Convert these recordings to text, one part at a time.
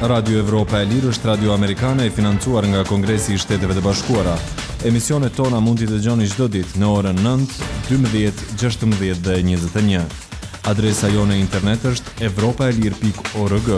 Radio Evropa e Lirë është radio amerikane e financuar nga Kongresi i Shteteve të Bashkuara. Emisionet tona mund t'i dëgjoni çdo ditë në orën 9, 12, 16 dhe 21. Adresa jone internet është europaelir.org.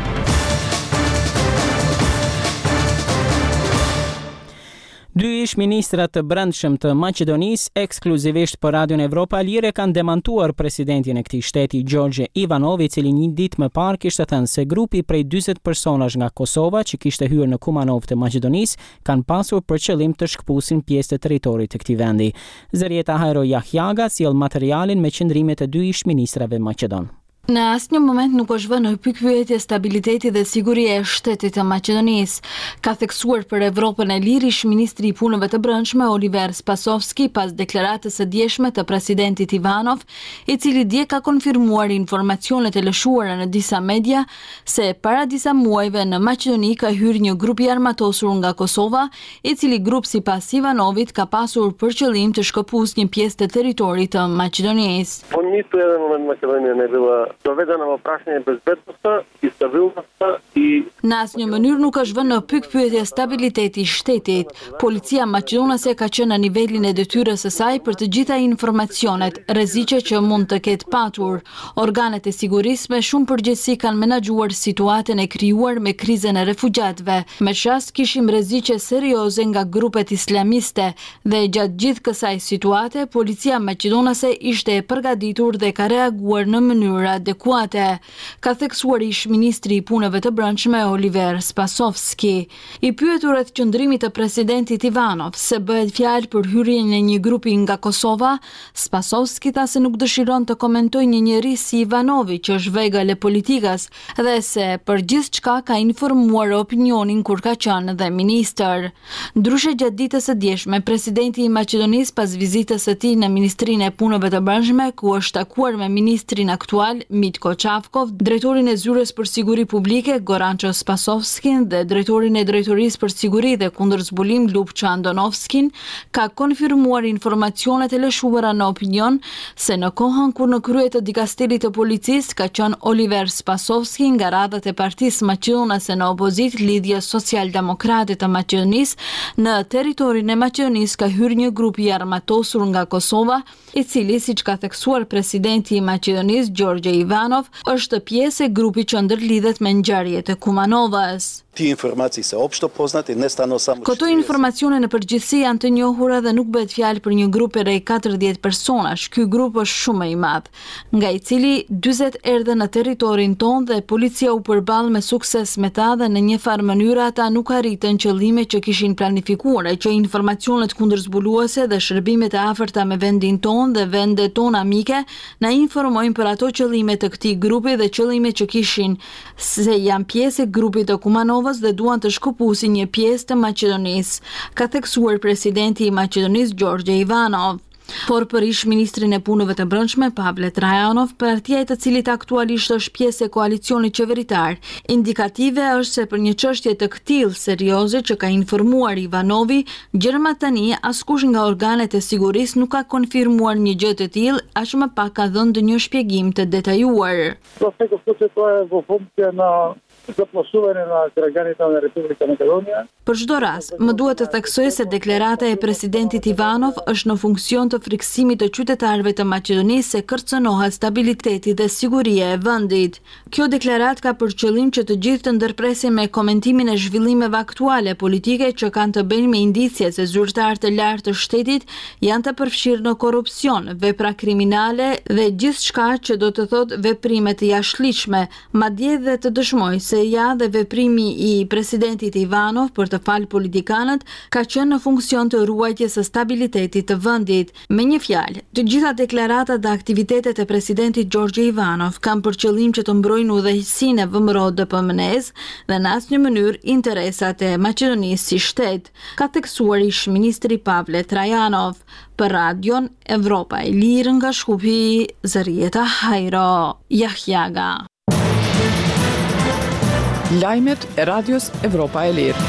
Dy ish ministrat të brendshëm të Maqedonisë, ekskluzivisht për Radion Evropa e Lirë, kanë demantuar presidentin e këtij shteti, Gjorgje Ivanov, i cili një ditë më parë kishte thënë se grupi prej 40 personash nga Kosova që kishte hyrë në Kumanov të Maqedonisë kanë pasur për qëllim të shkëpusin pjesë të territorit të këtij vendi. Zërieta Hajro Yahyaga sjell materialin me qëndrimet e dy ish ministrave maqedon. Në asnjë moment nuk është vënë në pikpyetje stabiliteti dhe siguria e shtetit të Maqedonisë, ka theksuar për Evropën e Lirë ish ministri i punëve të brendshme Oliver Spasovski pas deklaratës së djeshme të presidentit Ivanov, i cili dje ka konfirmuar informacionet e lëshuara në disa media se para disa muajve në Maqedoni ka hyrë një grup i armatosur nga Kosova, i cili grup sipas Ivanovit ka pasur për qëllim të shkëpusë një pjesë të territorit të Maqedonisë. Po niti jedan moment Makedonija ne bila dovedena në prashnje bezbednosti i stabilnosti i në asnjë mënyrë nuk është vënë në pikpyetje stabiliteti i shtetit. Policia maqedonase ka qenë në nivelin e detyrës së saj për të gjitha informacionet, rreziqe që mund të ketë patur. Organet e sigurisë me shumë përgjegjësi kanë menaxhuar situatën e krijuar me krizën e refugjatëve. Me çast kishim rreziqe serioze nga grupet islamiste dhe gjatë gjithë kësaj situate, policia maqedonase ishte e përgatitur dhe ka reaguar në mënyrë adekuate, ka theksuar ish ministri i punëve të brendshme Oliver Spasovski. I pyetur rreth qëndrimit të presidentit Ivanov se bëhet fjalë për hyrjen e një grupi nga Kosova, Spasovski tha se nuk dëshiron të komentojë një njerëz si Ivanovi që është vegël e politikës dhe se për gjithçka ka informuar opinionin kur ka qenë dhe ministër. Ndryshe gjatë ditës së djeshme, presidenti i Maqedonisë pas vizitës së tij në Ministrinë e Punëve të Brendshme, ku është takuar me ministrin aktual Mitko Çavkov, drejtorin e zyrës për siguri publike Goranço Spasovskin dhe drejtorin e drejtorisë për siguri dhe kundërzbulim Lupça Andonovskin, ka konfirmuar informacionet e lëshuara në opinion se në kohën kur në krye të dikasterit të policisë ka qenë Oliver Spasovski nga radhët e Partisë Maqedonase në opozit Lidhje Social-Demokrate të Maqedonisë, në territorin e Maqedonisë ka hyrë një grup i armatosur nga Kosova, i cili, siç ka theksuar presidenti i Maqedonisë Gjorgje Ivanov, është pjesë e grupit që ndërlidhet me ngjarjet e Kumanovës. Këto informacione në përgjithësi janë të njohura dhe nuk bëhet fjalë për një grup prej 40 personash. Ky grup është shumë i madh, nga i cili 40 erdhën në territorin tonë dhe policia u përball me sukses me ta dhe në një farë mënyrë ata nuk arritën qëllimet që kishin planifikuar, që informacionet kundërzbuluese dhe shërbimet e afërta me vendin tonë dhe vendet tonë amike na informojnë për ato qëllime të këtij grupi dhe qëllimet që kishin se janë pjesë e grupit të Kumanovës dhe duan të shkëpusin një pjesë të Maqedonisë, ka theksuar presidenti i Maqedonisë Gjorgje Ivanov. Por për ish ministrin e punëve të brendshme Pavle Trajanov, partia e të cilit aktualisht është pjesë e koalicionit qeveritar, indikative është se për një çështje të këtillë serioze që ka informuar Ivanovi, gjërma tani askush nga organet e sigurisë nuk ka konfirmuar një gjë të tillë, aq më pak ka dhënë një shpjegim të detajuar. Për çdo rast, më duhet të theksoj se deklarata e presidentit Ivanov është në funksion të friksimit të qytetarëve të Maqedonisë se kërcënohet stabiliteti dhe siguria e vendit. Kjo deklaratë ka për qëllim që të gjithë të ndërpresin me komentimin e zhvillimeve aktuale politike që kanë të bëjnë me indicje se zyrtarë të lartë të shtetit janë të përfshirë në korrupsion, vepra kriminale dhe gjithçka që do të thotë veprime të jashtëligjshme, madje dhe të dëshmoj se ja dhe veprimi i presidentit Ivanov për të falë politikanët ka qenë në funksion të ruajtjes së stabilitetit të vendit. Me një fjalë, të gjitha deklaratat dhe aktivitetet e presidentit Gjorgje Ivanov kanë për qëllim që të mbrojnë udhëheqësinë e VMRO-DPMNE-s dhe në asnjë mënyrë interesat e Maqedonisë si shtet, ka theksuar ish ministri Pavle Trajanov. Për Radion Evropa e Lirë nga Shkupi, Zërieta Hajro Yahyaga. Lajmet e Radios Evropa e Lirë.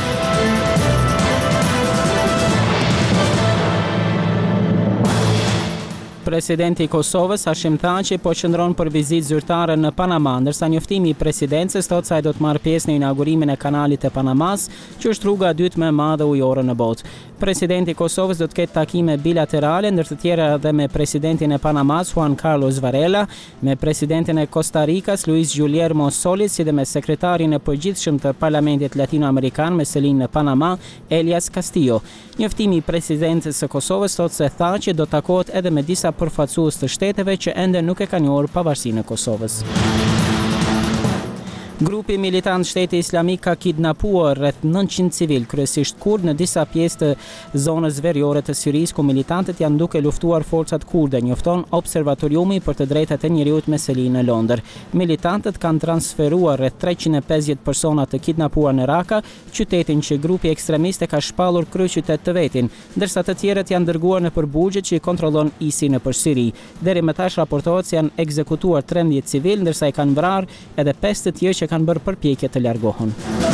Presidenti i Kosovës Hashim Thaçi po qëndron për vizitë zyrtare në Panama, ndërsa njoftimi i presidencës thotë se ai do të marrë pjesë në inaugurimin e kanalit të Panamas, që është rruga e dytë më e madhe ujore në botë. Presidenti i Kosovës do të ketë takime bilaterale, ndër të tjera edhe me presidentin e Panamas Juan Carlos Varela, me presidentin e Costa Ricas Luis Guillermo Solís, si dhe me sekretarin e përgjithshëm të Parlamentit Latinoamerikan me selinë në Panama Elias Castillo. Njoftimi i presidencës së Kosovës thotë se Thaçi do takohet edhe me disa përfaqësues të shteteve që ende nuk e kanë njohur pavarësinë e Kosovës. Grupi militant Shteti Islamik ka kidnapuar rreth 900 civil, kryesisht kurd, në disa pjesë të zonës veriore të Sirisë, ku militantët janë duke luftuar forcat kurde, njofton Observatoriumi për të drejtat e njeriut me selinë në Londër. Militantët kanë transferuar rreth 350 persona të kidnapuar në Raka, qytetin që grupi ekstremist e ka shpallur kryeqytet të vetin, ndërsa të tjerët janë dërguar nëpër burgjet që i kontrollon ISI nëpër Siri. Deri më tash raportohet se janë ekzekutuar 13 civil, ndërsa i kanë vrarë edhe 5 të tjerë që kanë bërë përpjekje të largohen.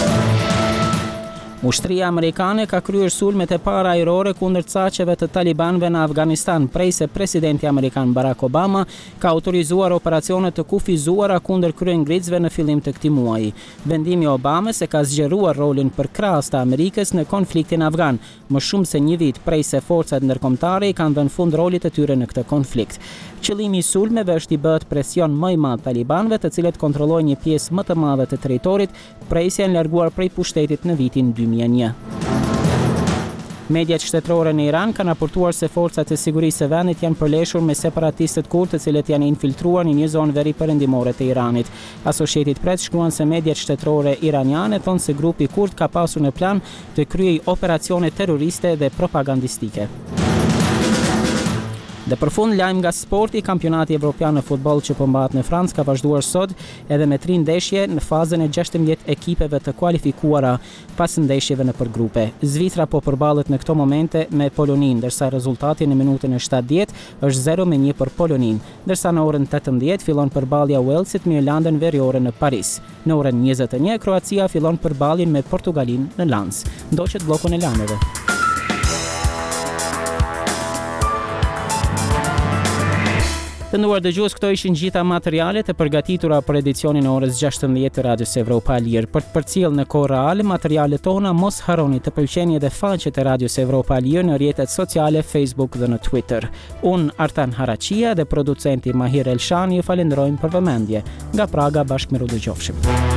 Ushtria amerikane ka kryer sulmet e para ajrore kundër caqeve të talibanëve në Afganistan, prej se presidenti amerikan Barack Obama ka autorizuar operacione të kufizuara kundër kryengritësve në fillim të këtij muaji. Vendimi i Obamës e ka zgjeruar rolin përkrahas të Amerikës në konfliktin afgan, më shumë se një vit prej se forcat ndërkombëtare i kanë dhënë fund rolit të tyre në këtë konflikt. Qëllimi i sulmeve është i bëhet presion më i madh talibanëve, të cilët kontrollojnë një pjesë më të madhe të territorit, prej se janë larguar prej pushtetit në vitin 2001. Mediat shtetërore në Iran kanë raportuar se forcat e sigurisë së vendit janë përleshur me separatistët kurd, të cilët janë infiltruar në një zonë veri perëndimore të Iranit. Associated Press shkruan se mediat shtetërore iraniane thonë se grupi kurd ka pasur në plan të kryejë operacione terroriste dhe propagandistike. Dhe për fund, lajm nga sporti, kampionati evropian në futboll që po mbahet në Francë ka vazhduar sot edhe me 3 ndeshje në fazën e 16 ekipeve të kualifikuara pas ndeshjeve nëpër grupe. Zvicra po përballet në këto momente me Poloninë, ndërsa rezultati në minutën e 70 është 0-1 për Poloninë, ndërsa në orën 18 fillon përballja Walesit me Irlandën Veriore në Paris. Në orën 21 Kroacia fillon përballjen me Portugalinë në Lens. Ndoqet bllokun e lajmeve. Të nderuar dëgjues, këto ishin gjitha materialet e përgatitura për edicionin e orës 16 të Radios Evropa e Lirë. Për të përcjellë në kohë reale materialet tona, mos harroni të pëlqeni edhe faqet e Radios Evropa e Lirë në rrjetet sociale, Facebook dhe në Twitter. Unë Artan Haraqia dhe producenti Mahir Elshani ju falenderojmë për vëmendje. Nga Praga bashkë me Rudo Gjofshim.